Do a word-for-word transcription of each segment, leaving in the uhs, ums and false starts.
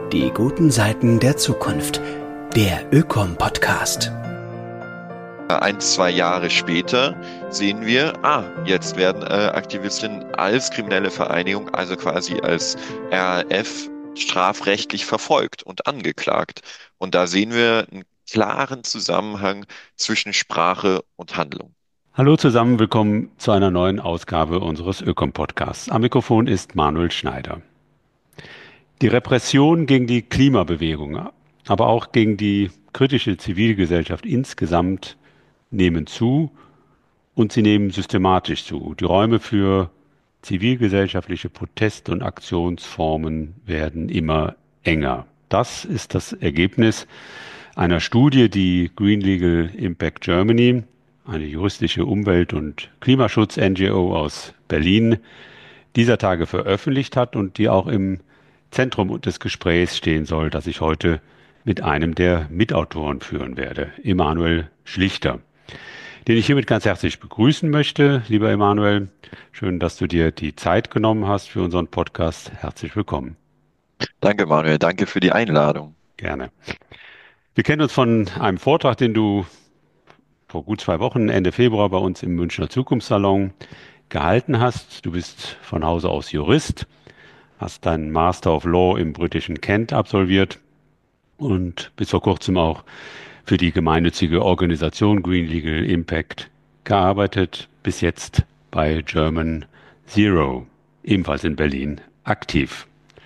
Die guten Seiten der Zukunft. Der Ökom-Podcast. Ein, zwei Jahre später sehen wir, ah, jetzt werden äh, Aktivistinnen als kriminelle Vereinigung, also quasi als R A F, strafrechtlich verfolgt und angeklagt. Und da sehen wir einen klaren Zusammenhang zwischen Sprache und Handlung. Hallo zusammen, willkommen zu einer neuen Ausgabe unseres Ökom-Podcasts. Am Mikrofon ist Manuel Schneider. Die Repression gegen die Klimabewegung, aber auch gegen die kritische Zivilgesellschaft insgesamt nehmen zu und sie nehmen systematisch zu. Die Räume für zivilgesellschaftliche Protest- und Aktionsformen werden immer enger. Das ist das Ergebnis einer Studie, die Green Legal Impact Germany, eine juristische Umwelt- und Klimaschutz-N G O aus Berlin, dieser Tage veröffentlicht hat und die auch im Zentrum des Gesprächs stehen soll, das ich heute mit einem der Mitautoren führen werde, Emanuel Schlichter, den ich hiermit ganz herzlich begrüßen möchte. Lieber Emanuel, schön, dass du dir die Zeit genommen hast für unseren Podcast. Herzlich willkommen. Danke, Manuel. Danke für die Einladung. Gerne. Wir kennen uns von einem Vortrag, den du vor gut zwei Wochen, Ende Februar, bei uns im Münchner Zukunftssalon gehalten hast. Du bist von Hause aus Jurist, hast deinen Master of Law im britischen Kent absolviert und bis vor kurzem auch für die gemeinnützige Organisation Green Legal Impact gearbeitet, bis jetzt bei German Zero, ebenfalls in Berlin, aktiv.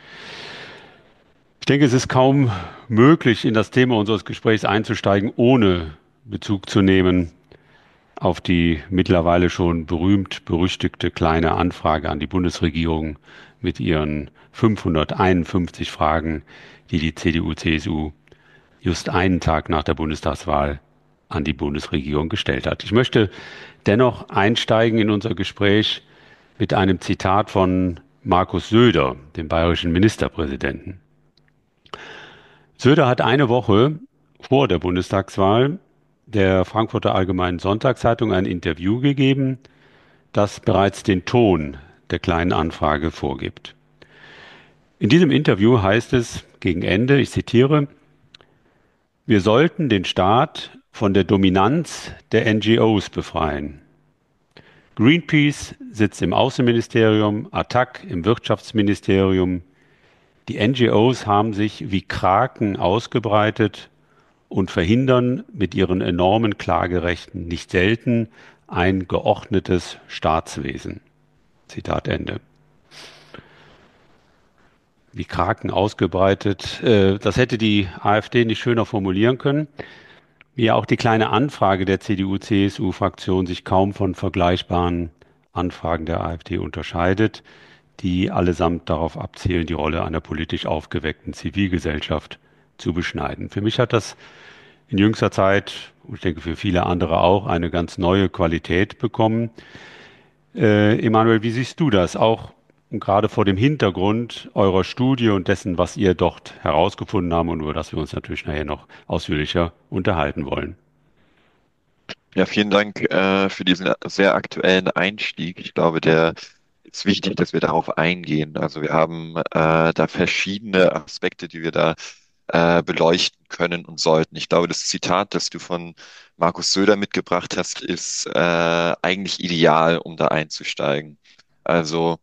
Ich denke, es ist kaum möglich, in das Thema unseres Gesprächs einzusteigen, ohne Bezug zu nehmen auf die mittlerweile schon berühmt-berüchtigte kleine Anfrage an die Bundesregierung mit ihren fünfhunderteinundfünfzig Fragen, die die C D U C S U just einen Tag nach der Bundestagswahl an die Bundesregierung gestellt hat. Ich möchte dennoch einsteigen in unser Gespräch mit einem Zitat von Markus Söder, dem bayerischen Ministerpräsidenten. Söder hat eine Woche vor der Bundestagswahl der Frankfurter Allgemeinen Sonntagszeitung ein Interview gegeben, das bereits den Ton der kleinen Anfrage vorgibt. In diesem Interview heißt es gegen Ende, ich zitiere: Wir sollten den Staat von der Dominanz der N G Os befreien. Greenpeace sitzt im Außenministerium, A T T A C im Wirtschaftsministerium. Die N G Os haben sich wie Kraken ausgebreitet und verhindern mit ihren enormen Klagerechten nicht selten ein geordnetes Staatswesen. Zitat Ende. Wie Kraken ausgebreitet, äh, das hätte die AfD nicht schöner formulieren können. Wie auch die kleine Anfrage der C D U C S U-Fraktion sich kaum von vergleichbaren Anfragen der AfD unterscheidet, die allesamt darauf abzielen, die Rolle einer politisch aufgeweckten Zivilgesellschaft zu beschneiden. Für mich hat das in jüngster Zeit, und ich denke für viele andere auch, eine ganz neue Qualität bekommen. Äh, Emanuel, wie siehst du das? Auch und gerade vor dem Hintergrund eurer Studie und dessen, was ihr dort herausgefunden habt und über das wir uns natürlich nachher noch ausführlicher unterhalten wollen. Ja, vielen Dank äh, für diesen sehr aktuellen Einstieg. Ich glaube, der ist wichtig, dass wir darauf eingehen. Also wir haben äh, da verschiedene Aspekte, die wir da äh, beleuchten können und sollten. Ich glaube, das Zitat, das du von Markus Söder mitgebracht hast, ist äh, eigentlich ideal, um da einzusteigen. Also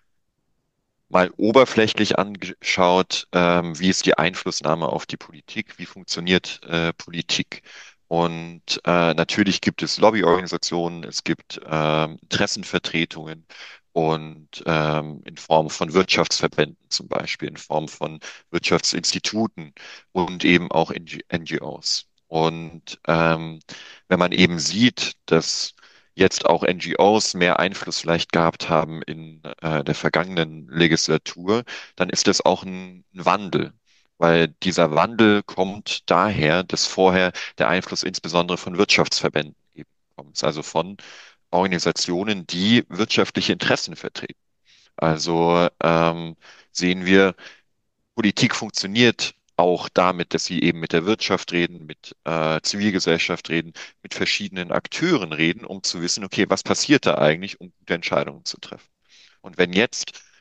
mal oberflächlich angeschaut, ähm, wie ist die Einflussnahme auf die Politik, wie funktioniert äh, Politik. Und äh, natürlich gibt es Lobbyorganisationen, es gibt ähm, Interessenvertretungen und ähm, in Form von Wirtschaftsverbänden zum Beispiel, in Form von Wirtschaftsinstituten und eben auch N G Os. Und ähm, wenn man eben sieht, dass jetzt auch N G Os mehr Einfluss vielleicht gehabt haben in äh, der vergangenen Legislatur, dann ist das auch ein, ein Wandel. Weil dieser Wandel kommt daher, dass vorher der Einfluss insbesondere von Wirtschaftsverbänden eben kommt, also von Organisationen, die wirtschaftliche Interessen vertreten. Also ähm, sehen wir, Politik funktioniert auch damit, dass sie eben mit der Wirtschaft reden, mit äh, Zivilgesellschaft reden, mit verschiedenen Akteuren reden, um zu wissen, okay, was passiert da eigentlich, um gute Entscheidungen zu treffen. Und wenn jetzt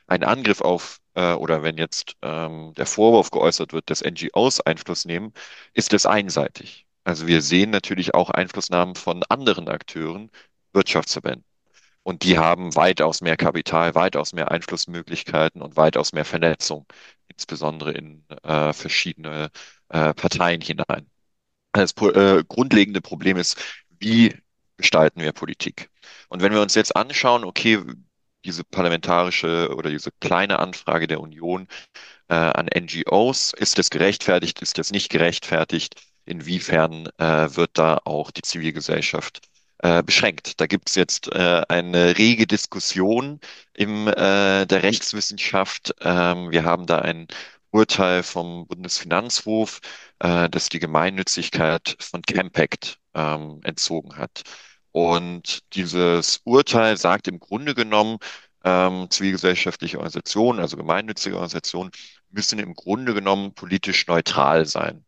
ein Angriff auf, äh, oder wenn jetzt ähm, der Vorwurf geäußert wird, dass N G Os Einfluss nehmen, ist es einseitig. Also wir sehen natürlich auch Einflussnahmen von anderen Akteuren, Wirtschaftsverbänden. Und die haben weitaus mehr Kapital, weitaus mehr Einflussmöglichkeiten und weitaus mehr Vernetzung, insbesondere in äh, verschiedene äh, Parteien hinein. Das po- äh, grundlegende Problem ist, wie gestalten wir Politik? Und wenn wir uns jetzt anschauen, okay, diese parlamentarische oder diese kleine Anfrage der Union äh, an N G Os, ist das gerechtfertigt, ist das nicht gerechtfertigt? Inwiefern äh, wird da auch die Zivilgesellschaft äh, beschränkt? Da gibt es jetzt äh, eine rege Diskussion im äh, der Rechtswissenschaft. Ähm, wir haben da ein Urteil vom Bundesfinanzhof, äh, das die Gemeinnützigkeit von Campact ähm, entzogen hat. Und dieses Urteil sagt im Grunde genommen, ähm, zivilgesellschaftliche Organisationen, also gemeinnützige Organisationen, müssen im Grunde genommen politisch neutral sein.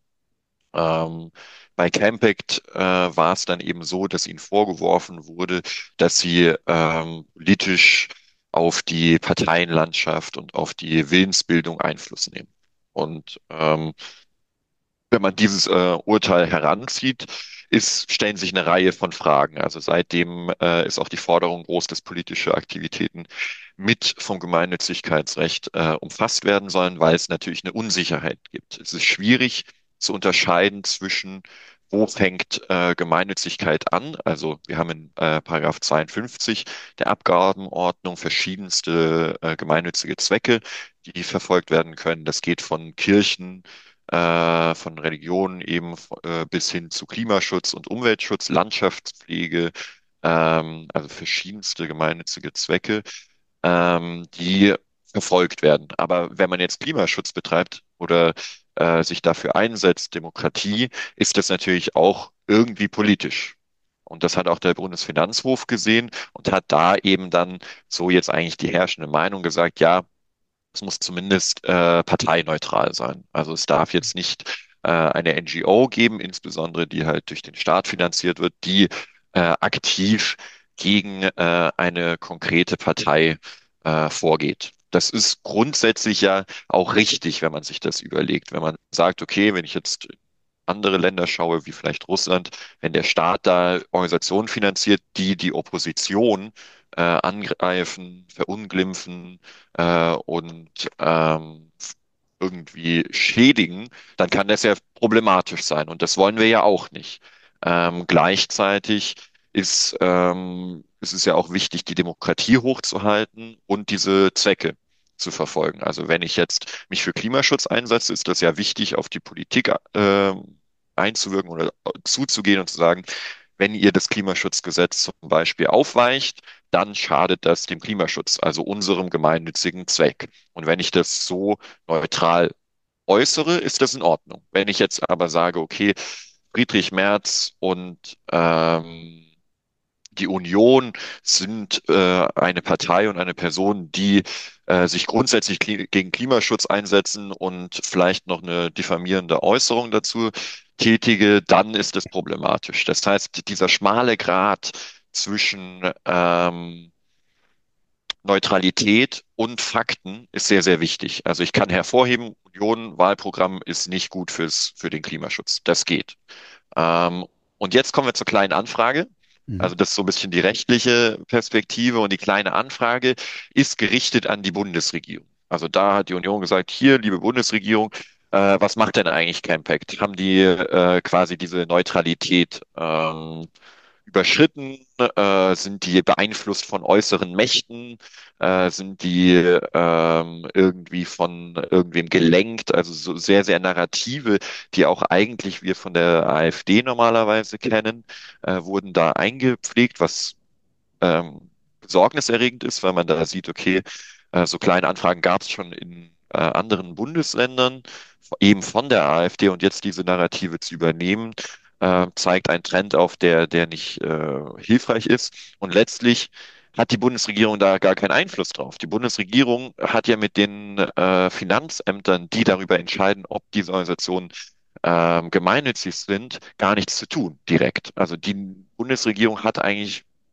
Ähm, bei Campact äh, war es dann eben so, dass ihnen vorgeworfen wurde, dass sie ähm, politisch auf die Parteienlandschaft und auf die Willensbildung Einfluss nehmen. Und ähm, wenn man dieses äh, Urteil heranzieht, ist, stellen sich eine Reihe von Fragen. Also seitdem äh, ist auch die Forderung groß, dass politische Aktivitäten mit vom Gemeinnützigkeitsrecht äh, umfasst werden sollen, weil es natürlich eine Unsicherheit gibt. Es ist schwierig zu unterscheiden zwischen, wo fängt äh, Gemeinnützigkeit an. Also wir haben in äh, Paragraph zweiundfünfzig der Abgabenordnung verschiedenste äh, gemeinnützige Zwecke, die verfolgt werden können. Das geht von Kirchen, äh, von Religionen eben äh, bis hin zu Klimaschutz und Umweltschutz, Landschaftspflege, ähm, also verschiedenste gemeinnützige Zwecke, ähm, die verfolgt werden. Aber wenn man jetzt Klimaschutz betreibt oder äh, sich dafür einsetzt, Demokratie, ist das natürlich auch irgendwie politisch. Und das hat auch der Bundesfinanzhof gesehen und hat da eben dann so jetzt eigentlich die herrschende Meinung gesagt, ja, es muss zumindest äh, parteineutral sein. Also es darf jetzt nicht äh, eine N G O geben, insbesondere die halt durch den Staat finanziert wird, die äh, aktiv gegen äh, eine konkrete Partei äh, vorgeht. Das ist grundsätzlich ja auch richtig, wenn man sich das überlegt. Wenn man sagt, okay, wenn ich jetzt andere Länder schaue, wie vielleicht Russland, wenn der Staat da Organisationen finanziert, die die Opposition äh, angreifen, verunglimpfen äh, und ähm, irgendwie schädigen, dann kann das ja problematisch sein. Und das wollen wir ja auch nicht. Ähm, gleichzeitig ist, ähm, ist es ja auch wichtig, die Demokratie hochzuhalten und diese Zwecke zu verfolgen. Also wenn ich jetzt mich für Klimaschutz einsetze, ist das ja wichtig, auf die Politik äh, einzuwirken oder zuzugehen und zu sagen, wenn ihr das Klimaschutzgesetz zum Beispiel aufweicht, dann schadet das dem Klimaschutz, also unserem gemeinnützigen Zweck. Und wenn ich das so neutral äußere, ist das in Ordnung. Wenn ich jetzt aber sage, okay, Friedrich Merz und ähm, die Union sind äh, eine Partei und eine Person, die äh, sich grundsätzlich kli gegen Klimaschutz einsetzen und vielleicht noch eine diffamierende Äußerung dazu tätige, dann ist es problematisch. Das heißt, dieser schmale Grat zwischen ähm, Neutralität und Fakten ist sehr, sehr wichtig. Also ich kann hervorheben, Union Wahlprogramm ist nicht gut fürs, für den Klimaschutz. Das geht. Ähm, und jetzt kommen wir zur kleinen Anfrage. Mhm. Also das ist so ein bisschen die rechtliche Perspektive und die kleine Anfrage ist gerichtet an die Bundesregierung. Also da hat die Union gesagt, hier, liebe Bundesregierung, äh, was macht denn eigentlich Campact? Haben die äh, quasi diese Neutralität ähm, überschritten? Äh, sind die beeinflusst von äußeren Mächten? Äh, sind die ähm, irgendwie von irgendwem gelenkt? Also so sehr, sehr Narrative, die auch eigentlich wir von der AfD normalerweise kennen, äh, wurden da eingepflegt, was ähm, besorgniserregend ist, weil man da sieht, okay, äh, so kleine Anfragen gab es schon in äh, anderen Bundesländern, eben von der AfD und jetzt diese Narrative zu übernehmen, äh, zeigt einen Trend auf, der, der nicht äh, hilfreich ist. Und letztlich hat die Bundesregierung da gar keinen Einfluss drauf. Die Bundesregierung hat ja mit den äh, Finanzämtern, die darüber entscheiden, ob diese Organisationen ähm, gemeinnützig sind, gar nichts zu tun direkt. Also die Bundesregierung hat eigentlich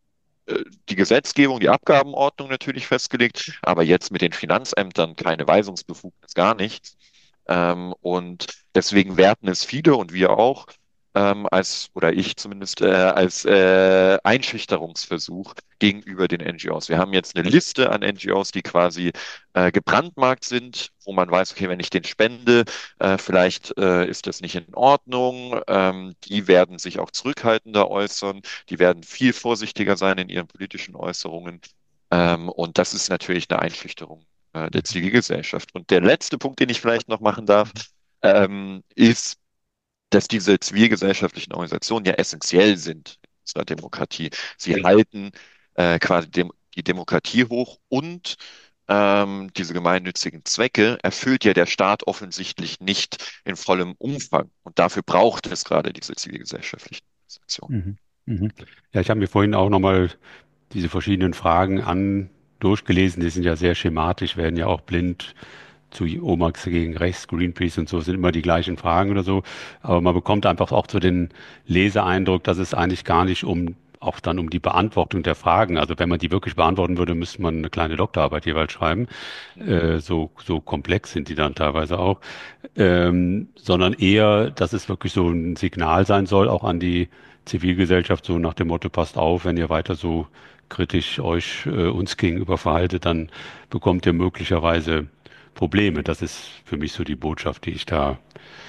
äh, die Gesetzgebung, die Abgabenordnung natürlich festgelegt, aber jetzt mit den Finanzämtern keine Weisungsbefugnis, gar nichts. Ähm, und deswegen werten es viele und wir auch ähm, als, oder ich zumindest, äh, als äh, Einschüchterungsversuch gegenüber den N G Os. Wir haben jetzt eine Liste an N G Os, die quasi äh, gebrandmarkt sind, wo man weiß, okay, wenn ich den spende, äh, vielleicht äh, ist das nicht in Ordnung. Ähm, die werden sich auch zurückhaltender äußern, die werden viel vorsichtiger sein in ihren politischen Äußerungen. Ähm, und das ist natürlich eine Einschüchterung äh, der Zivilgesellschaft. Und der letzte Punkt, den ich vielleicht noch machen darf, ähm, ist, dass diese zivilgesellschaftlichen Organisationen ja essentiell sind in unserer Demokratie. Sie halten äh, quasi dem, die Demokratie hoch und ähm, diese gemeinnützigen Zwecke erfüllt ja der Staat offensichtlich nicht in vollem Umfang. Und dafür braucht es gerade diese zivilgesellschaftlichen Organisationen. Mhm. Mhm. Ja, ich habe mir vorhin auch nochmal diese verschiedenen Fragen an durchgelesen. Die sind ja sehr schematisch, werden ja auch blind zu Omax gegen rechts, Greenpeace und so sind immer die gleichen Fragen oder so. Aber man bekommt einfach auch so den Leseeindruck, dass es eigentlich gar nicht um auch dann um die Beantwortung der Fragen. Also wenn man die wirklich beantworten würde, müsste man eine kleine Doktorarbeit jeweils schreiben. Äh, so, so komplex sind die dann teilweise auch. Ähm, sondern eher, dass es wirklich so ein Signal sein soll, auch an die Zivilgesellschaft, so nach dem Motto, passt auf, wenn ihr weiter so kritisch euch äh, uns gegenüber verhaltet, dann bekommt ihr möglicherweise Probleme. Das ist für mich so die Botschaft, die ich da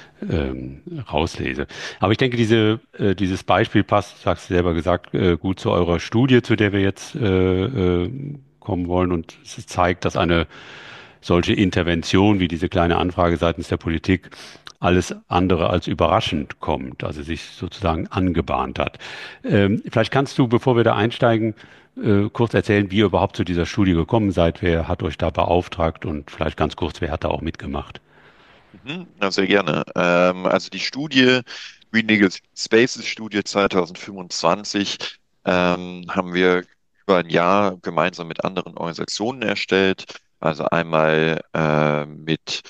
ähm, rauslese. Aber ich denke, diese, äh, dieses Beispiel passt, sagst du selber gesagt, äh, gut zu eurer Studie, zu der wir jetzt äh, äh, kommen wollen. Und es zeigt, dass eine solche Intervention wie diese kleine Anfrage seitens der Politik alles andere als überraschend kommt, also sich sozusagen angebahnt hat. Ähm, vielleicht kannst du, bevor wir da einsteigen, äh, kurz erzählen, wie ihr überhaupt zu dieser Studie gekommen seid. Wer hat euch da beauftragt und vielleicht ganz kurz, wer hat da auch mitgemacht? Mhm, na, sehr gerne. Ähm, also die Studie, Green Legal Spaces Studie zwanzig fünfundzwanzig, ähm, haben wir über ein Jahr gemeinsam mit anderen Organisationen erstellt. Also einmal äh, mit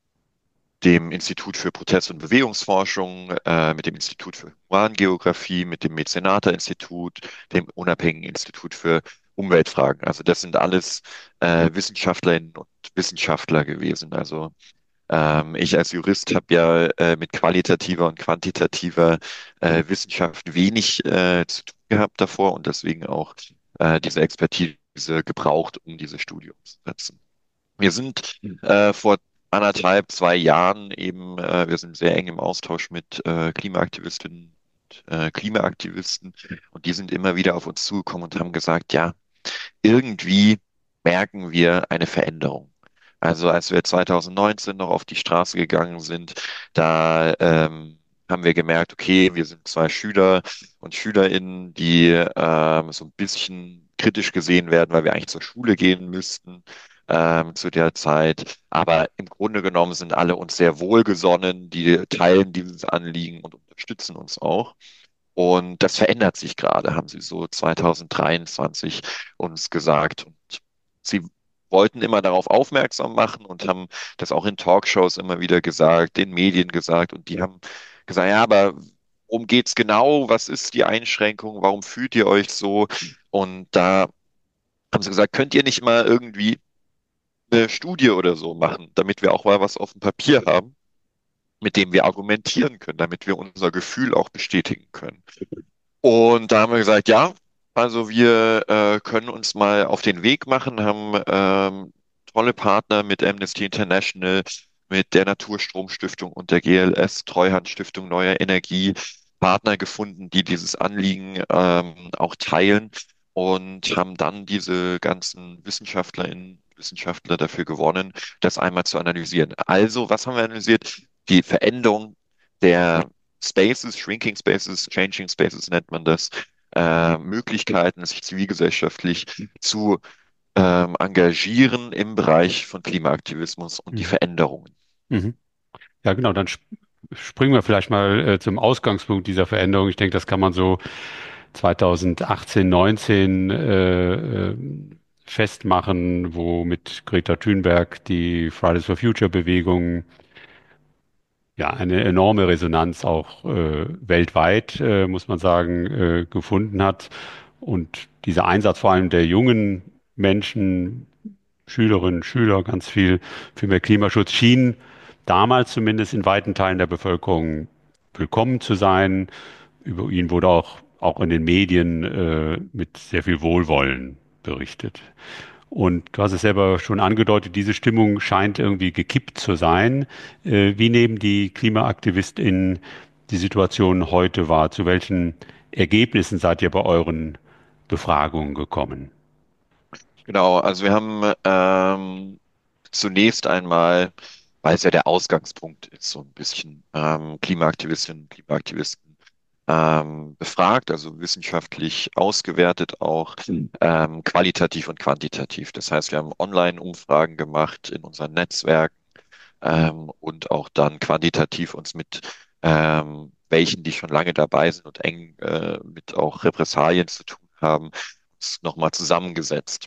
dem Institut für Protest- und Bewegungsforschung, äh, mit dem Institut für Humangeografie, mit dem Mäzenata-Institut, dem Unabhängigen Institut für Umweltfragen. Also das sind alles äh, Wissenschaftlerinnen und Wissenschaftler gewesen. Also ähm, ich als Jurist habe ja äh, mit qualitativer und quantitativer äh, Wissenschaft wenig äh, zu tun gehabt davor und deswegen auch äh, diese Expertise gebraucht, um diese Studie umzusetzen. Wir sind äh, vor anderthalb, zwei Jahren eben, äh, wir sind sehr eng im Austausch mit äh, Klimaaktivistinnen und äh, Klimaaktivisten und die sind immer wieder auf uns zugekommen und haben gesagt, ja, irgendwie merken wir eine Veränderung. Also als wir zwanzig neunzehn noch auf die Straße gegangen sind, da ähm, haben wir gemerkt, okay, wir sind zwei Schüler und Schülerinnen, die ähm, so ein bisschen kritisch gesehen werden, weil wir eigentlich zur Schule gehen müssten ähm, zu der Zeit. Aber im Grunde genommen sind alle uns sehr wohlgesonnen, die teilen dieses Anliegen und unterstützen uns auch. Und das verändert sich gerade, haben sie so zwanzig dreiundzwanzig uns gesagt. Und sie wollten immer darauf aufmerksam machen und haben das auch in Talkshows immer wieder gesagt, den Medien gesagt. Und die haben gesagt, ja, aber worum geht's genau? Was ist die Einschränkung? Warum fühlt ihr euch so? Und da haben sie gesagt, könnt ihr nicht mal irgendwie eine Studie oder so machen, damit wir auch mal was auf dem Papier haben, mit dem wir argumentieren können, damit wir unser Gefühl auch bestätigen können. Und da haben wir gesagt, ja, also wir äh, können uns mal auf den Weg machen, haben ähm, tolle Partner mit Amnesty International, mit der Naturstromstiftung und der G L S Treuhand Stiftung Neue Energie Partner gefunden, die dieses Anliegen ähm, auch teilen und haben dann diese ganzen Wissenschaftlerinnen, Wissenschaftler dafür gewonnen, das einmal zu analysieren. Also, was haben wir analysiert? Die Veränderung der Spaces, Shrinking Spaces, Changing Spaces nennt man das, äh, Möglichkeiten, sich zivilgesellschaftlich zu ähm, engagieren im Bereich von Klimaaktivismus und die Mhm. Veränderungen. Mhm. Ja, genau, dann sp springen wir vielleicht mal äh, zum Ausgangspunkt dieser Veränderung. Ich denke, das kann man so zwanzig achtzehn, neunzehn äh, äh, festmachen, wo mit Greta Thunberg die Fridays for Future Bewegung ja eine enorme Resonanz auch äh, weltweit, äh, muss man sagen, äh, gefunden hat. Und dieser Einsatz vor allem der jungen Menschen, Schülerinnen, Schüler, ganz viel für mehr Klimaschutz schien damals zumindest in weiten Teilen der Bevölkerung willkommen zu sein. Über ihn wurde auch, auch in den Medien äh, mit sehr viel Wohlwollen berichtet. Und du hast es selber schon angedeutet, diese Stimmung scheint irgendwie gekippt zu sein. Äh, wie nehmen die KlimaaktivistInnen die Situation heute wahr? Zu welchen Ergebnissen seid ihr bei euren Befragungen gekommen? Genau, also wir haben ähm, zunächst einmal, weil es ja der Ausgangspunkt ist, so ein bisschen ähm, Klimaaktivistinnen und Klimaaktivisten ähm, befragt, also wissenschaftlich ausgewertet auch, ähm, qualitativ und quantitativ. Das heißt, wir haben Online-Umfragen gemacht in unseren Netzwerken ähm, und auch dann quantitativ uns mit ähm, welchen, die schon lange dabei sind und eng äh, mit auch Repressalien zu tun haben, uns nochmal zusammengesetzt.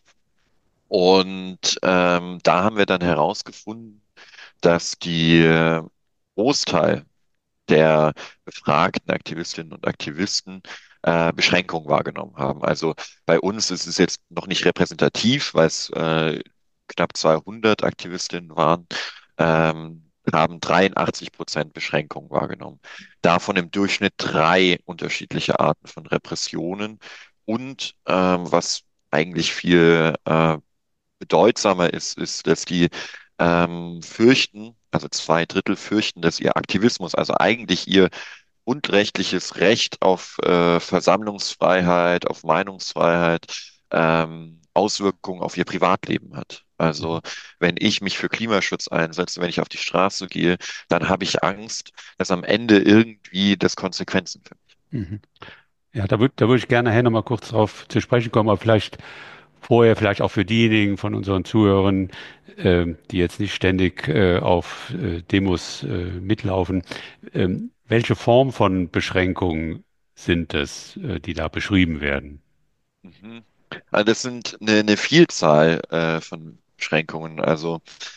Und ähm, da haben wir dann herausgefunden, dass die äh, Großteil der befragten Aktivistinnen und Aktivisten äh, Beschränkungen wahrgenommen haben. Also bei uns ist es jetzt noch nicht repräsentativ, weil es äh, knapp zweihundert Aktivistinnen waren, ähm, haben dreiundachtzig Prozent Beschränkungen wahrgenommen. Davon im Durchschnitt drei unterschiedliche Arten von Repressionen und ähm, was eigentlich viel äh, bedeutsamer ist, ist, dass die ähm, fürchten, also zwei Drittel fürchten, dass ihr Aktivismus, also eigentlich ihr grundrechtliches Recht auf äh, Versammlungsfreiheit, auf Meinungsfreiheit, ähm, Auswirkungen auf ihr Privatleben hat. Also wenn ich mich für Klimaschutz einsetze, wenn ich auf die Straße gehe, dann habe ich Angst, dass am Ende irgendwie das Konsequenzen für mich. Mhm. Ja, da würde da würd ich gerne nachher nochmal kurz drauf zu sprechen kommen, aber vielleicht vorher, vielleicht auch für diejenigen von unseren Zuhörern, ähm, die jetzt nicht ständig äh, auf äh, Demos äh, mitlaufen. Ähm, welche Form von Beschränkungen sind es, äh, die da beschrieben werden? Mhm. Also das sind eine, eine Vielzahl äh, von Beschränkungen. Also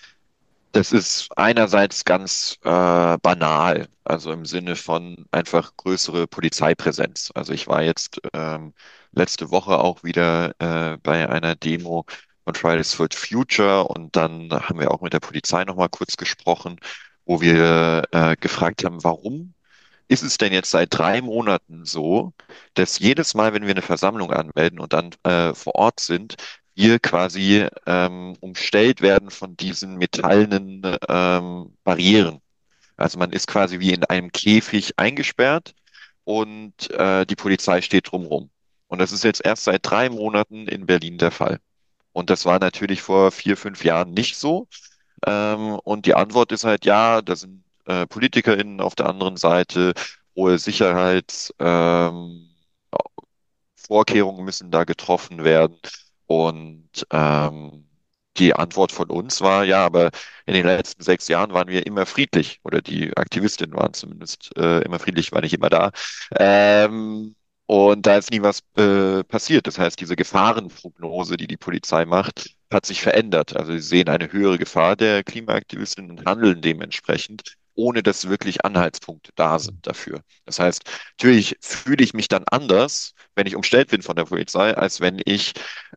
das ist einerseits ganz äh, banal, also im Sinne von einfach größere Polizeipräsenz. Also ich war jetzt ähm, letzte Woche auch wieder äh, bei einer Demo von Fridays for Future und dann haben wir auch mit der Polizei nochmal kurz gesprochen, wo wir äh, gefragt haben, warum ist es denn jetzt seit drei Monaten so, dass jedes Mal, wenn wir eine Versammlung anmelden und dann äh, vor Ort sind, wir quasi ähm, umstellt werden von diesen metallenen ähm, Barrieren. Also man ist quasi wie in einem Käfig eingesperrt und äh, die Polizei steht drumherum. Und das ist jetzt erst seit drei Monaten in Berlin der Fall. Und das war natürlich vor vier, fünf Jahren nicht so. Ähm, und die Antwort ist halt, ja, da sind äh, PolitikerInnen auf der anderen Seite, hohe Sicherheits, ähm, Vorkehrungen müssen da getroffen werden. Und ähm, die Antwort von uns war, ja, aber in den letzten sechs Jahren waren wir immer friedlich, oder die Aktivistinnen waren zumindest äh, immer friedlich, war nicht immer da. Ähm, und da ist nie was äh, passiert. Das heißt, diese Gefahrenprognose, die die Polizei macht, hat sich verändert. Also sie sehen eine höhere Gefahr der Klimaaktivistinnen und handeln dementsprechend, ohne dass wirklich Anhaltspunkte da sind dafür. Das heißt, natürlich fühle ich mich dann anders, wenn ich umstellt bin von der Polizei, als wenn ich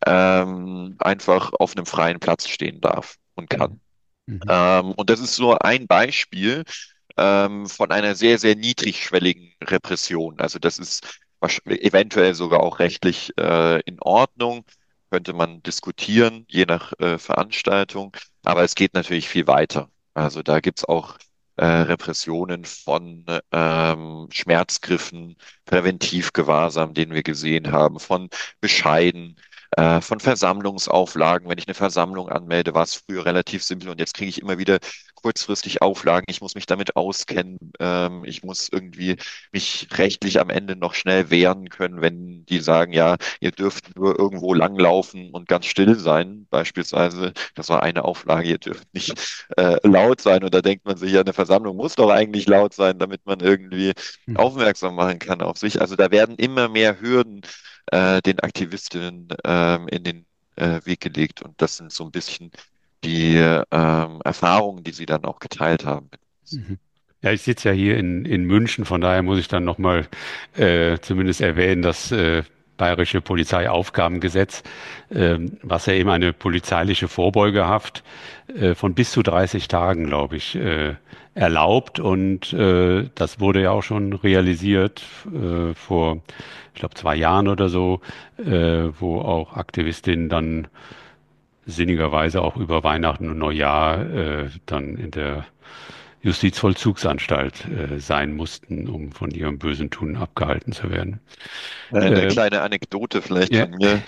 ähm, einfach auf einem freien Platz stehen darf und kann. Mhm. Ähm, und das ist so ein Beispiel ähm, von einer sehr, sehr niedrigschwelligen Repression. Also das ist wahrsch- eventuell sogar auch rechtlich äh, in Ordnung, könnte man diskutieren, je nach äh, Veranstaltung. Aber es geht natürlich viel weiter. Also da gibt's auch äh, Repressionen von ähm, Schmerzgriffen, Präventivgewahrsam, den wir gesehen haben, von Bescheiden, äh, von Versammlungsauflagen. Wenn ich eine Versammlung anmelde, war es früher relativ simpel und jetzt kriege ich immer wieder kurzfristig Auflagen. Ich muss mich damit auskennen. Ähm, ich muss irgendwie mich rechtlich am Ende noch schnell wehren können, wenn die sagen, ja, ihr dürft nur irgendwo langlaufen und ganz still sein. Beispielsweise, das war eine Auflage, ihr dürft nicht äh, laut sein. Und da denkt man sich, ja, eine Versammlung muss doch eigentlich laut sein, damit man irgendwie Mhm. aufmerksam machen kann auf sich. Also da werden immer mehr Hürden äh, den Aktivistinnen ähm, in den äh, Weg gelegt. Und das sind so ein bisschen die ähm, Erfahrungen, die sie dann auch geteilt haben. Mhm. Ja, ich sitze ja hier in, in München, von daher muss ich dann nochmal äh, zumindest erwähnen, dass äh, Bayerische Polizeiaufgabengesetz, ähm, was ja eben eine polizeiliche Vorbeugehaft äh, von bis zu dreißig Tagen, glaube ich, äh, erlaubt. Und äh, das wurde ja auch schon realisiert äh, vor, ich glaube, zwei Jahren oder so, äh, wo auch Aktivistinnen dann sinnigerweise auch über Weihnachten und Neujahr äh, dann in der Justizvollzugsanstalt äh, sein mussten, um von ihrem bösen Tun abgehalten zu werden. Eine Äh, kleine Anekdote vielleicht ja, von mir.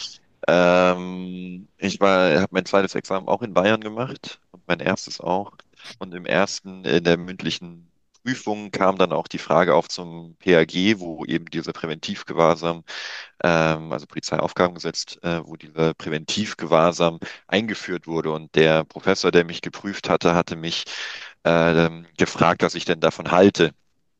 Ähm, ich war, habe mein zweites Examen auch in Bayern gemacht und mein erstes auch. Und im ersten, in der mündlichen Prüfung kam dann auch die Frage auf zum P A G, wo eben dieser Präventivgewahrsam, ähm, also Polizeiaufgabengesetz, äh, wo dieser Präventivgewahrsam eingeführt wurde. Und der Professor, der mich geprüft hatte, hatte mich ähm, gefragt, was ich denn davon halte,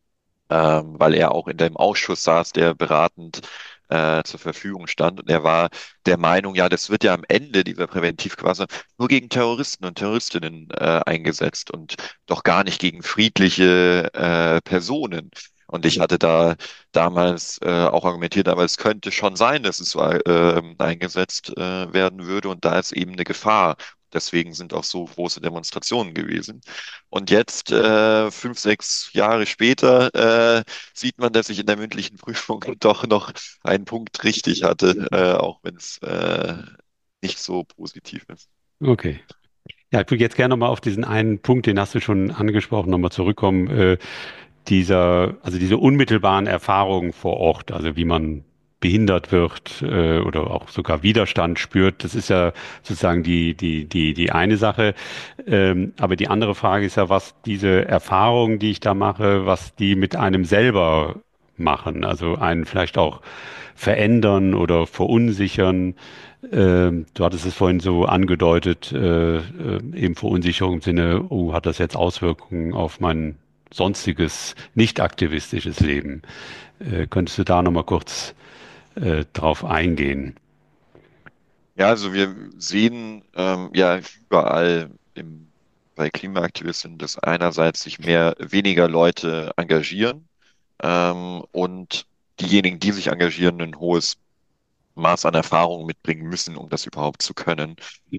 ähm, weil er auch in dem Ausschuss saß, der beratend äh, zur Verfügung stand. Und er war der Meinung, ja, das wird ja am Ende dieser Präventivgewahrsam nur gegen Terroristen und Terroristinnen äh, eingesetzt und doch gar nicht gegen friedliche äh, Personen. Und ich hatte da damals äh, auch argumentiert, aber es könnte schon sein, dass es äh, eingesetzt äh, werden würde. Und da ist eben eine Gefahr. Deswegen sind auch so große Demonstrationen gewesen. Und jetzt, äh, fünf, sechs Jahre später, äh, sieht man, dass ich in der mündlichen Prüfung doch noch einen Punkt richtig hatte, äh, auch wenn es äh, nicht so positiv ist. okay. Ja, ich würde jetzt gerne nochmal auf diesen einen Punkt, den hast du schon angesprochen, nochmal zurückkommen. Äh, dieser, also diese unmittelbaren Erfahrungen vor Ort, also wie man behindert wird äh, oder auch sogar Widerstand spürt, das ist ja sozusagen die, die, die, die eine Sache. Ähm, aber die andere Frage ist ja, was diese Erfahrungen, die ich da mache, was die mit einem selber machen, also einen vielleicht auch verändern oder verunsichern. Ähm, du hattest es vorhin so angedeutet, äh, äh, eben Verunsicherung im Sinne, oh, hat das jetzt Auswirkungen auf mein sonstiges nicht aktivistisches Leben? Äh, könntest du da nochmal kurz äh, drauf eingehen? Ja, also wir sehen ähm, ja überall im, bei Klimaaktivisten, dass einerseits sich mehr, weniger Leute engagieren ähm, und diejenigen, die sich engagieren, ein hohes Maß an Erfahrung mitbringen müssen, um das überhaupt zu können.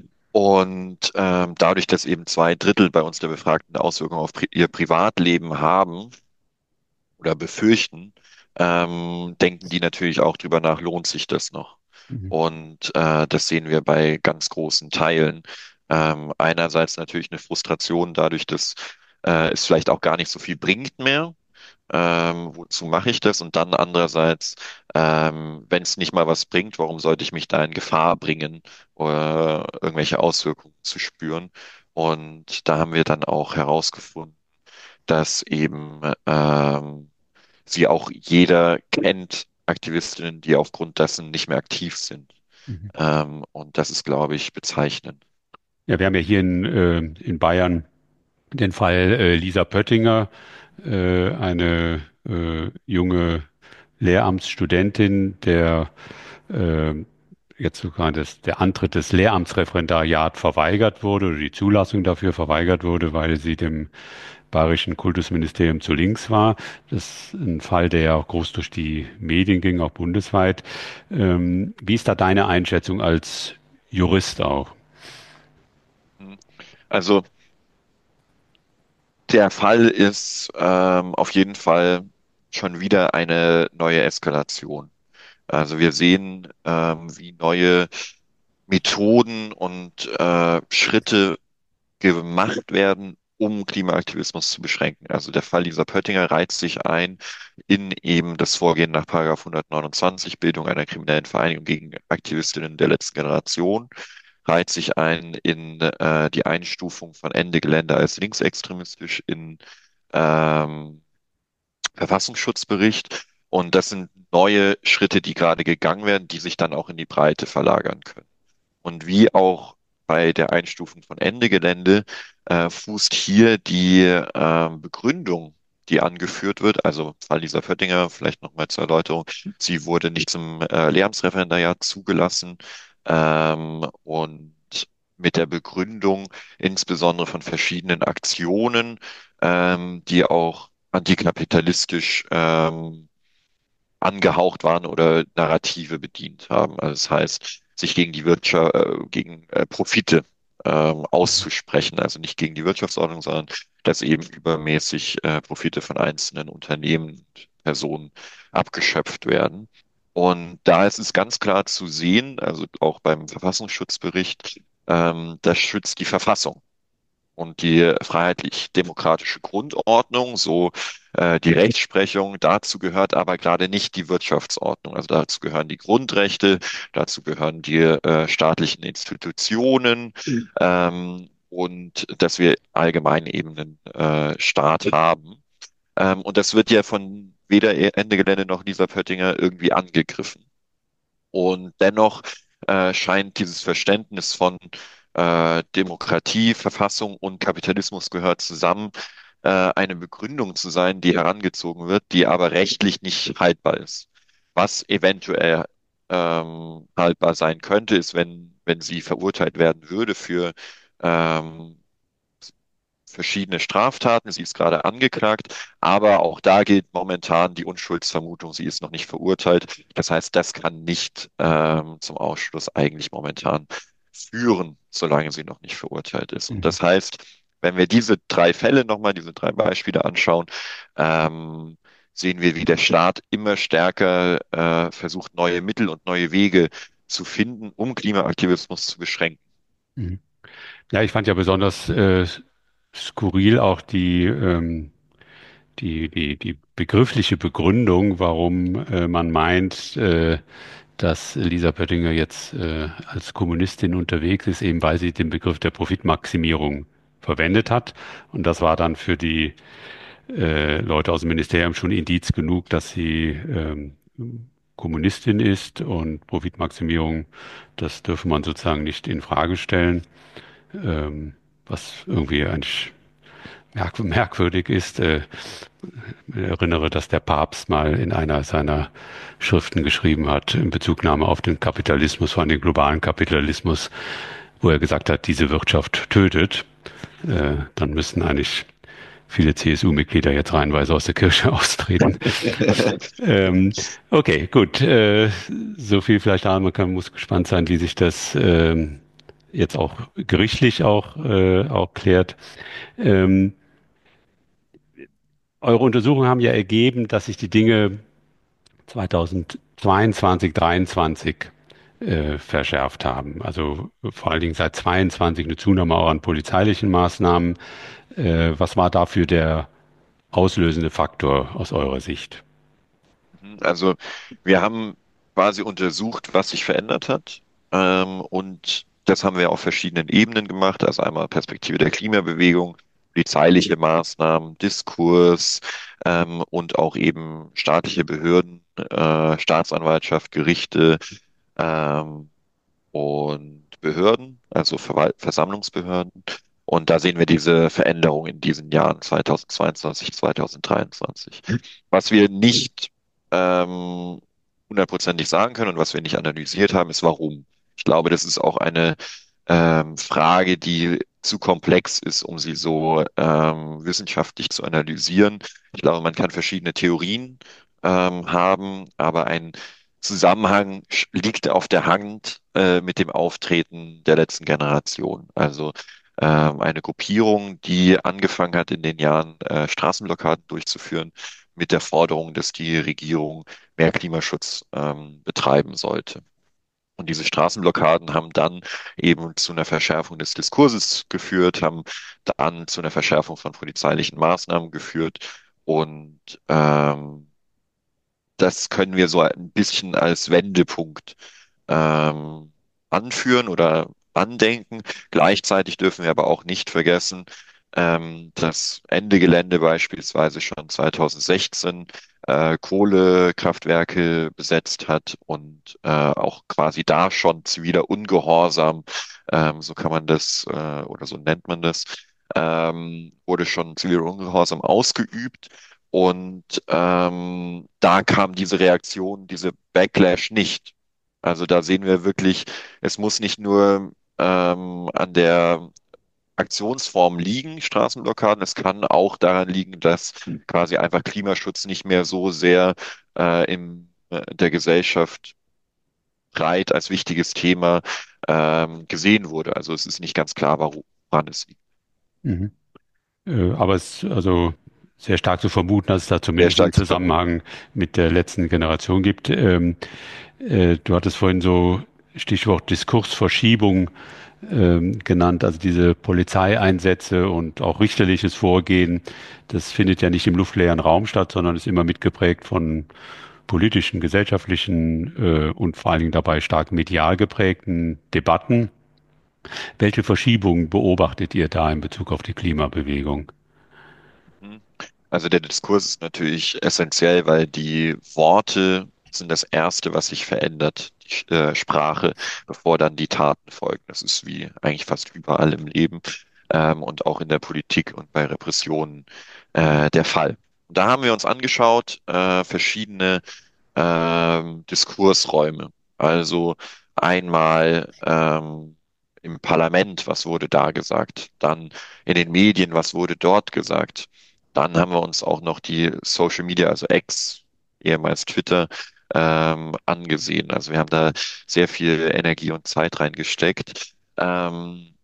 Und ähm, dadurch, dass eben zwei Drittel bei uns der Befragten Auswirkungen auf pri ihr Privatleben haben oder befürchten, ähm, denken die natürlich auch drüber nach, lohnt sich das noch? Mhm. Und äh, das sehen wir bei ganz großen Teilen. Ähm, einerseits natürlich eine Frustration dadurch, dass äh, es vielleicht auch gar nicht so viel bringt mehr. Ähm, wozu mache ich das? Und dann andererseits, ähm, wenn es nicht mal was bringt, warum sollte ich mich da in Gefahr bringen oder irgendwelche Auswirkungen zu spüren? Und da haben wir dann auch herausgefunden, dass eben ähm, sie auch jeder kennt, Aktivistinnen, die aufgrund dessen nicht mehr aktiv sind. Mhm. Ähm, und das ist, glaube ich, bezeichnend. Ja, wir haben ja hier in, äh, in Bayern den Fall äh, Lisa Pöttinger, äh, eine äh, junge Lehramtsstudentin, der äh, jetzt sogar das, der Antritt des Lehramtsreferendariat verweigert wurde oder die Zulassung dafür verweigert wurde, weil sie dem Bayerischen Kultusministerium zu links war. Das ist ein Fall, der ja auch groß durch die Medien ging, auch bundesweit. Ähm, wie ist da deine Einschätzung als Jurist auch? Also der Fall ist ähm, auf jeden Fall schon wieder eine neue Eskalation. Also wir sehen, ähm, wie neue Methoden und äh, Schritte gemacht werden, um Klimaaktivismus zu beschränken. Also der Fall dieser Pöttinger reiht sich ein in eben das Vorgehen nach Paragraph hundertneunundzwanzig, Bildung einer kriminellen Vereinigung gegen Aktivistinnen der letzten Generation, reiht sich ein in äh, die Einstufung von Ende Gelände als linksextremistisch in ähm, Verfassungsschutzbericht. Und das sind neue Schritte, die gerade gegangen werden, die sich dann auch in die Breite verlagern können. Und wie auch bei der Einstufung von Ende Gelände äh, fußt hier die ähm, Begründung, die angeführt wird, also Fall Lisa Pöttinger, vielleicht nochmal zur Erläuterung, sie wurde nicht zum äh, Lehramtsreferendariat zugelassen ähm, und mit der Begründung insbesondere von verschiedenen Aktionen, ähm, die auch antikapitalistisch ähm, angehaucht waren oder Narrative bedient haben. Also das heißt, sich gegen die Wirtschaft, äh, gegen äh, Profite ähm, auszusprechen, also nicht gegen die Wirtschaftsordnung, sondern dass eben übermäßig äh, Profite von einzelnen Unternehmen und Personen abgeschöpft werden. Und da ist es ganz klar zu sehen, also auch beim Verfassungsschutzbericht, ähm, das schützt die Verfassung und die freiheitlich-demokratische Grundordnung, so äh, die Rechtsprechung. Dazu gehört aber gerade nicht die Wirtschaftsordnung. Also dazu gehören die Grundrechte, dazu gehören die äh, staatlichen Institutionen ähm, und dass wir allgemein eben einen äh, Staat haben. Ähm, und das wird ja von weder Ende Gelände noch Lisa Pöttinger irgendwie angegriffen. Und dennoch äh, scheint dieses Verständnis von äh, Demokratie, Verfassung und Kapitalismus gehört zusammen, äh, eine Begründung zu sein, die herangezogen wird, die aber rechtlich nicht haltbar ist. Was eventuell ähm, haltbar sein könnte, ist, wenn, wenn sie verurteilt werden würde für ähm, verschiedene Straftaten. Sie ist gerade angeklagt, aber auch da gilt momentan die Unschuldsvermutung. Sie ist noch nicht verurteilt. Das heißt, das kann nicht ähm, zum Ausschluss eigentlich momentan führen, solange sie noch nicht verurteilt ist. Und Mhm. das heißt, wenn wir diese drei Fälle nochmal, diese drei Beispiele anschauen, ähm, sehen wir, wie der Staat immer stärker äh, versucht, neue Mittel und neue Wege zu finden, um Klimaaktivismus zu beschränken. Mhm. Ja, ich fand ja besonders äh, skurril auch die, ähm, die, die, die begriffliche Begründung, warum äh, man meint, äh, dass Lisa Pöttinger jetzt äh, als Kommunistin unterwegs ist, eben weil sie den Begriff der Profitmaximierung verwendet hat. Und das war dann für die äh, Leute aus dem Ministerium schon Indiz genug, dass sie ähm, Kommunistin ist, und Profitmaximierung, das dürfe man sozusagen nicht in Frage stellen, ähm, was irgendwie eigentlich merk merkwürdig ist. Äh, ich erinnere, dass der Papst mal in einer seiner Schriften geschrieben hat, in Bezugnahme auf den Kapitalismus, vor allem den globalen Kapitalismus, wo er gesagt hat, diese Wirtschaft tötet. Äh, dann müssen eigentlich viele C S U-Mitglieder jetzt reihenweise aus der Kirche austreten. Ähm, okay, gut. Äh, so viel vielleicht da. Man kann, muss gespannt sein, wie sich das ähm, jetzt auch gerichtlich auch, äh, auch klärt. Ähm, Eure Untersuchungen haben ja ergeben, dass sich die Dinge zweitausendzweiundzwanzig, dreiundzwanzig äh, verschärft haben. Also vor allen Dingen seit zweiundzwanzig eine Zunahme auch an polizeilichen Maßnahmen. Äh, was war dafür der auslösende Faktor aus eurer Sicht? Also wir haben quasi untersucht, was sich verändert hat. Ähm, und das haben wir auf verschiedenen Ebenen gemacht. Also einmal Perspektive der Klimabewegung, polizeiliche Maßnahmen, Diskurs ähm, und auch eben staatliche Behörden, äh, Staatsanwaltschaft, Gerichte ähm, und Behörden, also Verwalt Versammlungsbehörden. Und da sehen wir diese Veränderung in diesen Jahren zweitausendzweiundzwanzig, zweitausenddreiundzwanzig. Was wir nicht ähm, hundertprozentig sagen können und was wir nicht analysiert haben, ist warum. Ich glaube, das ist auch eine ähm, Frage, die zu komplex ist, um sie so ähm, wissenschaftlich zu analysieren. Ich glaube, man kann verschiedene Theorien ähm, haben, aber ein Zusammenhang sch- liegt auf der Hand äh, mit dem Auftreten der letzten Generation. Also ähm, eine Gruppierung, die angefangen hat, in den Jahren äh, Straßenblockaden durchzuführen, mit der Forderung, dass die Regierung mehr Klimaschutz ähm, betreiben sollte. Und diese Straßenblockaden haben dann eben zu einer Verschärfung des Diskurses geführt, haben dann zu einer Verschärfung von polizeilichen Maßnahmen geführt. Und ähm, das können wir so ein bisschen als Wendepunkt ähm, anführen oder andenken. Gleichzeitig dürfen wir aber auch nicht vergessen, ähm, dass Ende Gelände beispielsweise schon zweitausendsechzehn äh, Kohlekraftwerke besetzt hat und äh, auch quasi da schon ziviler Ungehorsam, ähm, so kann man das äh, oder so nennt man das, ähm, wurde schon ziviler Ungehorsam ausgeübt. Und ähm, da kam diese Reaktion, diese Backlash nicht. Also da sehen wir wirklich, es muss nicht nur ähm, an der Aktionsform liegen, Straßenblockaden. Es kann auch daran liegen, dass quasi einfach Klimaschutz nicht mehr so sehr äh, im äh, der Gesellschaft breit als wichtiges Thema ähm, gesehen wurde. Also es ist nicht ganz klar, woran es liegt. Mhm. Äh, aber es ist also sehr stark zu vermuten, dass es da Sehr zumindest einen stark zu vermuten. Zusammenhang mit der letzten Generation gibt. Ähm, äh, du hattest vorhin so Stichwort Diskursverschiebung ähm, genannt, also diese Polizeieinsätze und auch richterliches Vorgehen. Das findet ja nicht im luftleeren Raum statt, sondern ist immer mitgeprägt von politischen, gesellschaftlichen äh, und vor allen Dingen dabei stark medial geprägten Debatten. Welche Verschiebungen beobachtet ihr da in Bezug auf die Klimabewegung? Mhm. Also der Diskurs ist natürlich essentiell, weil die Worte sind das Erste, was sich verändert, die äh, Sprache, bevor dann die Taten folgen. Das ist wie eigentlich fast überall im Leben ähm, und auch in der Politik und bei Repressionen äh, der Fall. Und da haben wir uns angeschaut, äh, verschiedene ähm, Diskursräume. Also einmal ähm, im Parlament, was wurde da gesagt? Dann in den Medien, was wurde dort gesagt? Dann haben wir uns auch noch die Social Media, also X, ehemals Twitter, ähm, angesehen. Also wir haben da sehr viel Energie und Zeit reingesteckt. Ähm,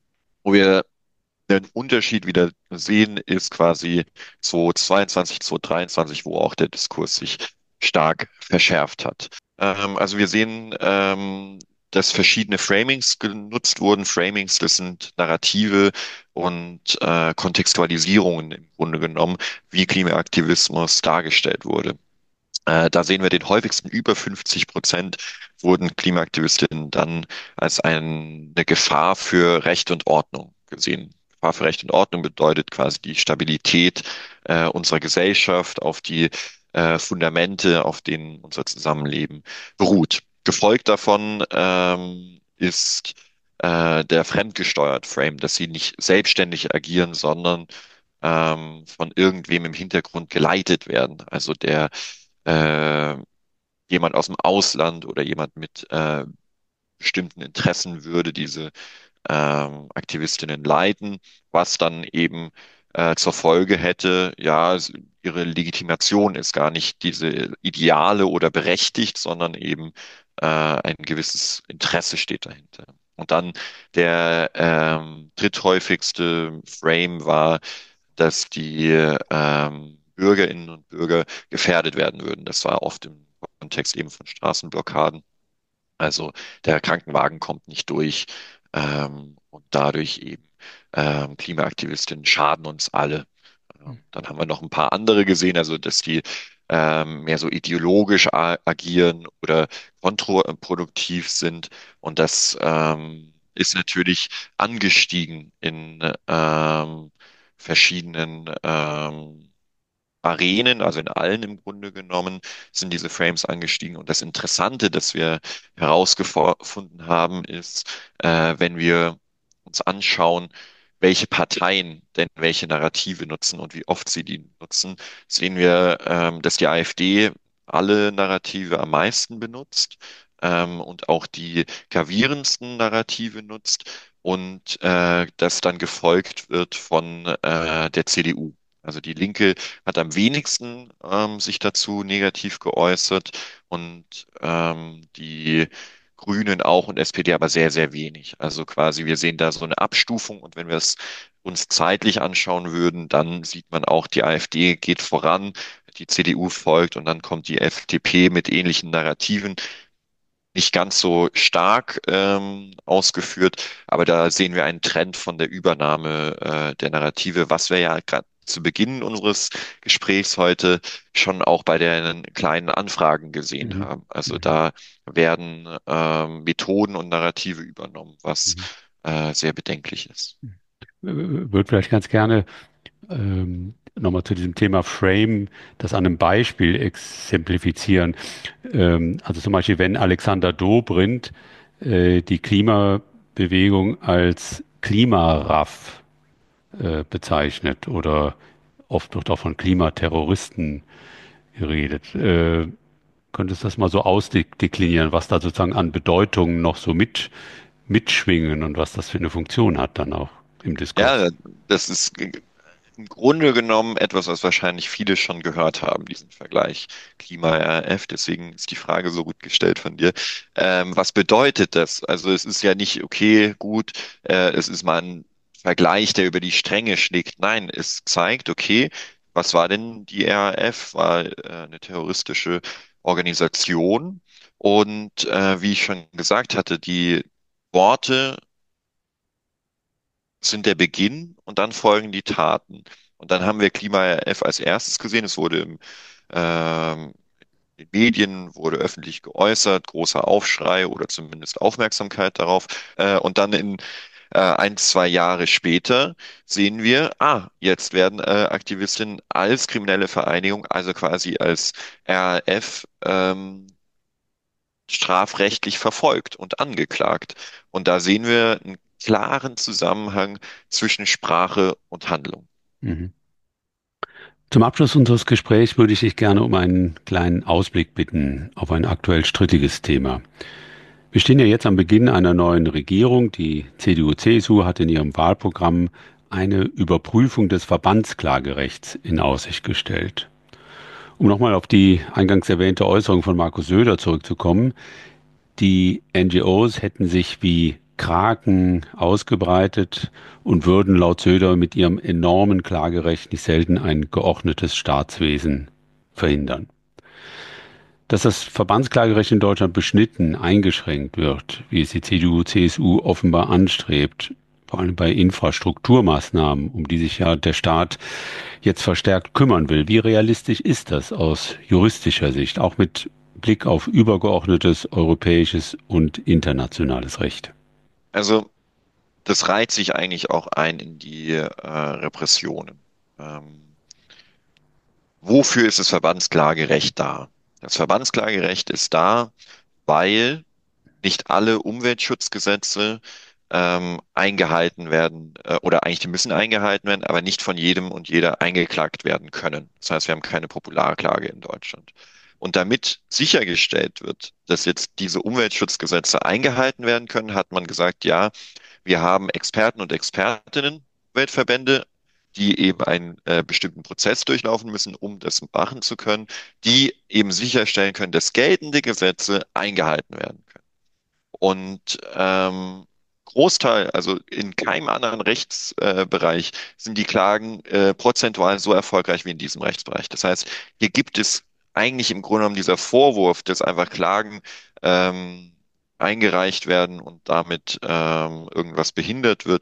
wo wir den Unterschied wieder sehen, ist quasi zweitausendzweiundzwanzig, zweitausenddreiundzwanzig, wo auch der Diskurs sich stark verschärft hat. Ähm, also wir sehen, ähm, dass verschiedene Framings genutzt wurden. Framings, das sind Narrative und äh, Kontextualisierungen im Grunde genommen, wie Klimaaktivismus dargestellt wurde. Äh, da sehen wir den häufigsten, über fünfzig Prozent wurden Klimaaktivistinnen dann als ein, eine Gefahr für Recht und Ordnung gesehen. Gefahr für Recht und Ordnung bedeutet quasi die Stabilität äh, unserer Gesellschaft auf die äh, Fundamente, auf denen unser Zusammenleben beruht. Gefolgt davon ähm, ist äh, der fremdgesteuert Frame, dass sie nicht selbstständig agieren, sondern ähm, von irgendwem im Hintergrund geleitet werden. Also der äh, jemand aus dem Ausland oder jemand mit äh, bestimmten Interessen würde diese ähm, Aktivistinnen leiten, was dann eben äh, zur Folge hätte, ja, es- ihre Legitimation ist gar nicht diese Ideale oder berechtigt, sondern eben äh, ein gewisses Interesse steht dahinter. Und dann der ähm, dritthäufigste Frame war, dass die ähm, Bürgerinnen und Bürger gefährdet werden würden. Das war oft im Kontext eben von Straßenblockaden. Also der Krankenwagen kommt nicht durch ähm, und dadurch eben ähm, Klimaaktivistinnen schaden uns alle. Ähm, dann haben wir noch ein paar andere gesehen, also dass die ähm, mehr so ideologisch a- agieren oder kontraproduktiv sind. Und das ähm, ist natürlich angestiegen in ähm, verschiedenen ähm, Arenen, also in allen im Grunde genommen, sind diese Frames angestiegen. Und das Interessante, das wir herausgefunden haben, ist, äh, wenn wir uns anschauen, welche Parteien denn welche Narrative nutzen und wie oft sie die nutzen, sehen wir, ähm, dass die AfD alle Narrative am meisten benutzt, ähm, und auch die gravierendsten Narrative nutzt und äh, das dann gefolgt wird von äh, der C D U. Also die Linke hat am wenigsten ähm, sich dazu negativ geäußert und ähm, die Grünen auch und S P D aber sehr, sehr wenig. Also quasi wir sehen da so eine Abstufung und wenn wir es uns zeitlich anschauen würden, dann sieht man auch, die AfD geht voran, die C D U folgt und dann kommt die F D P mit ähnlichen Narrativen. Nicht ganz so stark ähm, ausgeführt, aber da sehen wir einen Trend von der Übernahme äh, der Narrative, was wir ja gerade zu Beginn unseres Gesprächs heute schon auch bei den kleinen Anfragen gesehen Mhm. haben. Also Mhm. da werden ähm, Methoden und Narrative übernommen, was Mhm. äh, sehr bedenklich ist. Würde vielleicht ganz gerne ähm, nochmal zu diesem Thema Frame das an einem Beispiel exemplifizieren. Ähm, also zum Beispiel, wenn Alexander Dobrindt äh, die Klimabewegung als Klimaraff äh, bezeichnet oder oft wird auch von Klimaterroristen geredet. Äh, könntest du das mal so ausdeklinieren, was da sozusagen an Bedeutung noch so mit, mitschwingen und was das für eine Funktion hat dann auch im Diskurs? Ja, das ist im Grunde genommen etwas, was wahrscheinlich viele schon gehört haben, diesen Vergleich Klima-R F. Deswegen ist die Frage so gut gestellt von dir. Ähm, was bedeutet das? Also es ist ja nicht, okay, gut, äh, es ist mal ein Vergleich, der über die Stränge schlägt. Nein, es zeigt, okay, was war denn die R A F? War äh, eine terroristische Organisation. Und äh, wie ich schon gesagt hatte, die Worte sind der Beginn und dann folgen die Taten. Und dann haben wir Klima-R F als erstes gesehen. Es wurde im, ähm, in den Medien, wurde öffentlich geäußert, großer Aufschrei oder zumindest Aufmerksamkeit darauf. Äh, und dann in äh, ein, zwei Jahre später sehen wir, ah, jetzt werden äh, Aktivistinnen als kriminelle Vereinigung, also quasi als R A F, ähm, strafrechtlich verfolgt und angeklagt. Und da sehen wir einen klaren Zusammenhang zwischen Sprache und Handlung. Mhm. Zum Abschluss unseres Gesprächs würde ich dich gerne um einen kleinen Ausblick bitten auf ein aktuell strittiges Thema. Wir stehen ja jetzt am Beginn einer neuen Regierung. Die C D U-C S U hat in ihrem Wahlprogramm eine Überprüfung des Verbandsklagerechts in Aussicht gestellt. Um nochmal auf die eingangs erwähnte Äußerung von Markus Söder zurückzukommen, die N G Os hätten sich wie Kraken ausgebreitet und würden laut Söder mit ihrem enormen Klagerecht nicht selten ein geordnetes Staatswesen verhindern. Dass das Verbandsklagerecht in Deutschland beschnitten, eingeschränkt wird, wie es die C D U-C S U offenbar anstrebt, vor allem bei Infrastrukturmaßnahmen, um die sich ja der Staat jetzt verstärkt kümmern will. Wie realistisch ist das aus juristischer Sicht, auch mit Blick auf übergeordnetes europäisches und internationales Recht? Also das reiht sich eigentlich auch ein in die äh, Repressionen. Ähm, wofür ist das Verbandsklagerecht da? Das Verbandsklagerecht ist da, weil nicht alle Umweltschutzgesetze ähm, eingehalten werden, äh, oder eigentlich die müssen eingehalten werden, aber nicht von jedem und jeder eingeklagt werden können. Das heißt, wir haben keine Popularklage in Deutschland. Und damit sichergestellt wird, dass jetzt diese Umweltschutzgesetze eingehalten werden können, hat man gesagt, ja, wir haben Experten und Expertinnen, Weltverbände, die eben einen äh, bestimmten Prozess durchlaufen müssen, um das machen zu können, die eben sicherstellen können, dass geltende Gesetze eingehalten werden können. Und ähm, Großteil, also in keinem anderen Rechtsbereich sind die Klagen äh, prozentual so erfolgreich wie in diesem Rechtsbereich. Das heißt, hier gibt es eigentlich im Grunde genommen dieser Vorwurf, dass einfach Klagen ähm, eingereicht werden und damit ähm, irgendwas behindert wird,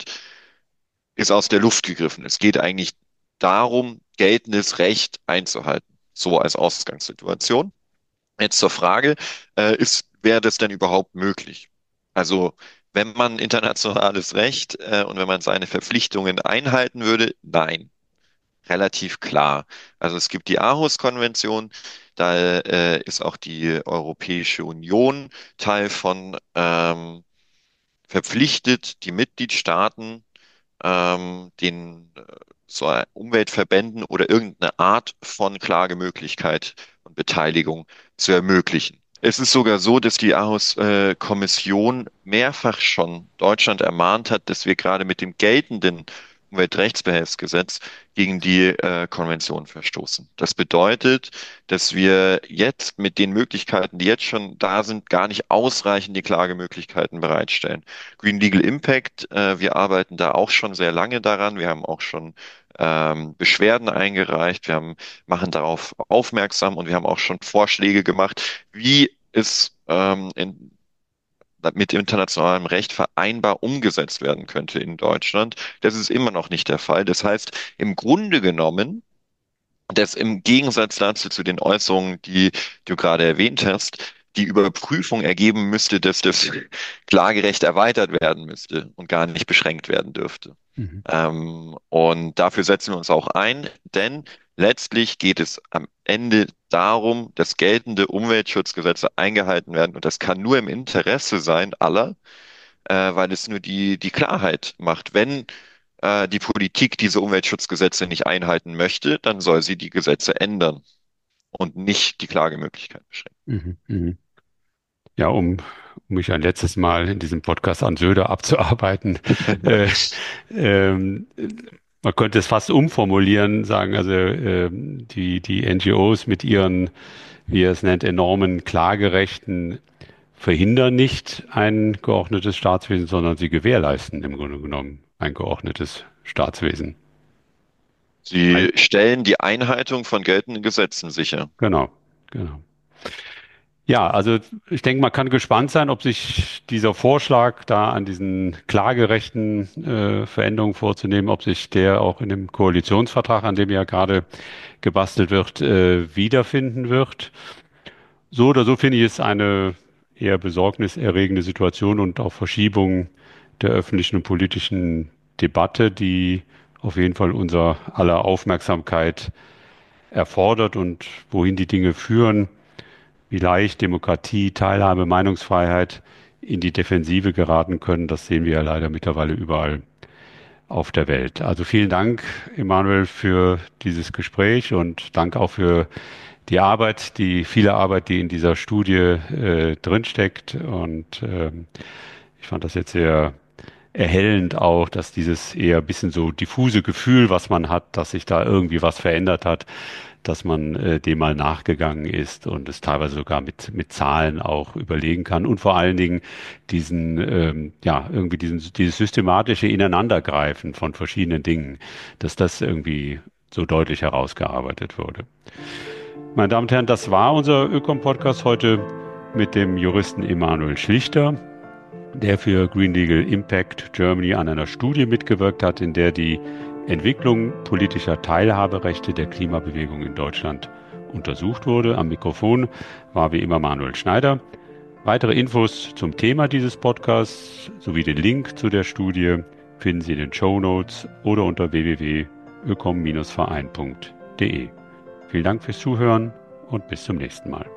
ist aus der Luft gegriffen. Es geht eigentlich darum, geltendes Recht einzuhalten. So als Ausgangssituation. Jetzt zur Frage, äh, ist, wäre das denn überhaupt möglich? Also, wenn man internationales Recht äh, und wenn man seine Verpflichtungen einhalten würde, nein, relativ klar. Also es gibt die Aarhus-Konvention, da äh, ist auch die Europäische Union Teil von, ähm, verpflichtet, die Mitgliedstaaten ähm, den äh, so Umweltverbänden oder irgendeine Art von Klagemöglichkeit und Beteiligung zu ermöglichen. Es ist sogar so, dass die Aarhus-Kommission mehrfach schon Deutschland ermahnt hat, dass wir gerade mit dem geltenden Umweltrechtsbehelfsgesetz gegen die äh, Konvention verstoßen. Das bedeutet, dass wir jetzt mit den Möglichkeiten, die jetzt schon da sind, gar nicht ausreichend die Klagemöglichkeiten bereitstellen. Green Legal Impact, äh, wir arbeiten da auch schon sehr lange daran. Wir haben auch schon ähm, Beschwerden eingereicht. Wir haben, machen darauf aufmerksam und wir haben auch schon Vorschläge gemacht, wie es ähm, in mit internationalem Recht vereinbar umgesetzt werden könnte in Deutschland. Das ist immer noch nicht der Fall. Das heißt, im Grunde genommen, dass im Gegensatz dazu zu den Äußerungen, die du gerade erwähnt hast, die Überprüfung ergeben müsste, dass das Klagerecht erweitert werden müsste und gar nicht beschränkt werden dürfte. Mhm. Ähm, und dafür setzen wir uns auch ein, denn letztlich geht es am Ende darum, dass geltende Umweltschutzgesetze eingehalten werden. Und das kann nur im Interesse sein aller, äh, weil es nur die, die Klarheit macht. Wenn äh, die Politik diese Umweltschutzgesetze nicht einhalten möchte, dann soll sie die Gesetze ändern und nicht die Klagemöglichkeit beschränken. Mhm. Mhm. Ja, um, um mich ein letztes Mal in diesem Podcast an Söder abzuarbeiten. äh, ähm, Man könnte es fast umformulieren, sagen, also äh, die, die N G Os mit ihren, wie er es nennt, enormen Klagerechten verhindern nicht ein geordnetes Staatswesen, sondern sie gewährleisten im Grunde genommen ein geordnetes Staatswesen. Sie stellen die Einhaltung von geltenden Gesetzen sicher. Genau, genau. Ja, also ich denke, man kann gespannt sein, ob sich dieser Vorschlag, da an diesen klagerechten äh, Veränderungen vorzunehmen, ob sich der auch in dem Koalitionsvertrag, an dem ja gerade gebastelt wird, äh, wiederfinden wird. So oder so finde ich es eine eher besorgniserregende Situation und auch Verschiebung der öffentlichen und politischen Debatte, die auf jeden Fall unser aller Aufmerksamkeit erfordert und wohin die Dinge führen, wie leicht Demokratie, Teilhabe, Meinungsfreiheit in die Defensive geraten können. Das sehen wir ja leider mittlerweile überall auf der Welt. Also vielen Dank, Emanuel, für dieses Gespräch und Dank auch für die Arbeit, die viele Arbeit, die in dieser Studie äh, drinsteckt. Und ähm, ich fand das jetzt sehr erhellend auch, dass dieses eher ein bisschen so diffuse Gefühl, was man hat, dass sich da irgendwie was verändert hat, dass man äh, dem mal nachgegangen ist und es teilweise sogar mit mit Zahlen auch überlegen kann und vor allen Dingen diesen ähm, ja irgendwie diesen dieses systematische Ineinandergreifen von verschiedenen Dingen, dass das irgendwie so deutlich herausgearbeitet wurde. Meine Damen und Herren, das war unser Ökom-Podcast heute mit dem Juristen Emanuel Schlichter, der für Green Legal Impact Germany an einer Studie mitgewirkt hat, in der die Entwicklung politischer Teilhaberechte der Klimabewegung in Deutschland untersucht wurde. Am Mikrofon war wie immer Manuel Schneider. Weitere Infos zum Thema dieses Podcasts sowie den Link zu der Studie finden Sie in den Shownotes oder unter w w w punkt ökom Verein punkt de. Vielen Dank fürs Zuhören und bis zum nächsten Mal.